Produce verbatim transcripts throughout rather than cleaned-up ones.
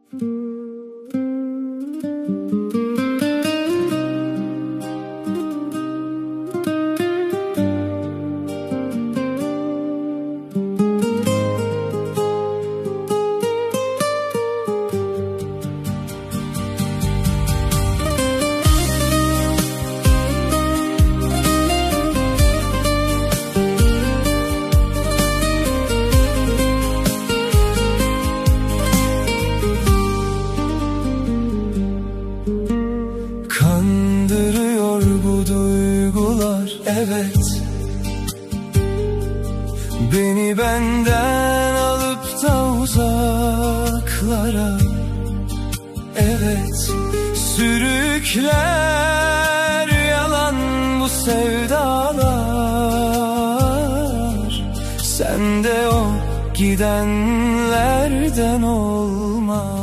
Kandırıyor bu duygular, evet. Beni benden alıp da uzaklara, evet. Sürükler yalan bu sevdalar. Sen de o gidenlerden olma.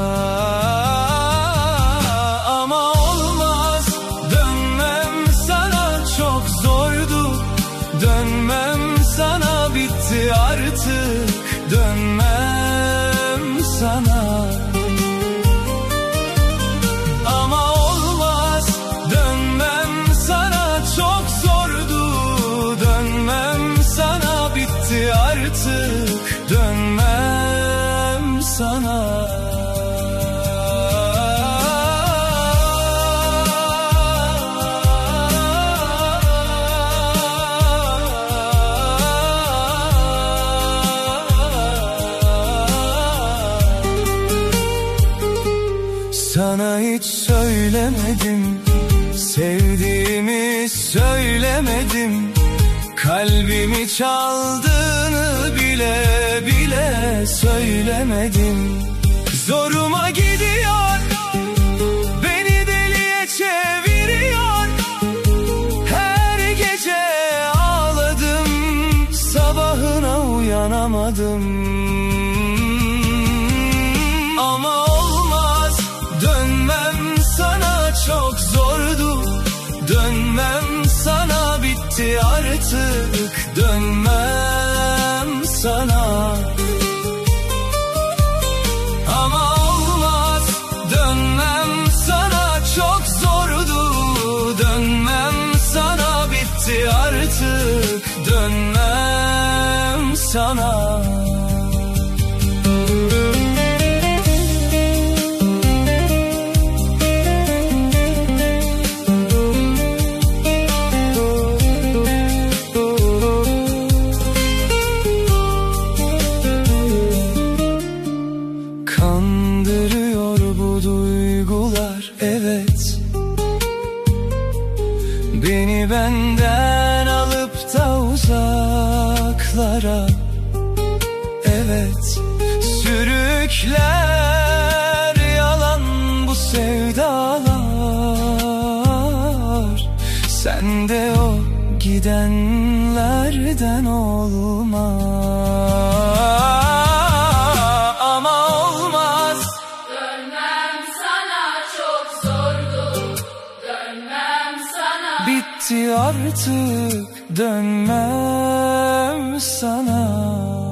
Dönmem sana, bitti artık. Dönmem sana. Ama olmaz, dönmem sana, çok zordu. Dönmem sana, bitti artık. Dönmem sana. Sana hiç söylemedim, sevdiğimi söylemedim. Kalbimi çaldığını bile bile söylemedim. Zoruma gidiyor, beni deliye çeviriyor. Her gece ağladım, sabahına uyanamadım. Ama dönmem sana, çok zordu. Dönmem sana, bitti artık. Dönmem sana. Ama olmaz, dönmem sana, çok zordu. Dönmem sana, bitti artık. Dönmem sana. Kandırıyor bu duygular, evet. Beni benden alıp da uzaklara, evet. Sürükler yalan bu sevdalar. Sen de o gidenlerden olma. Bitti artık, dönmem sana.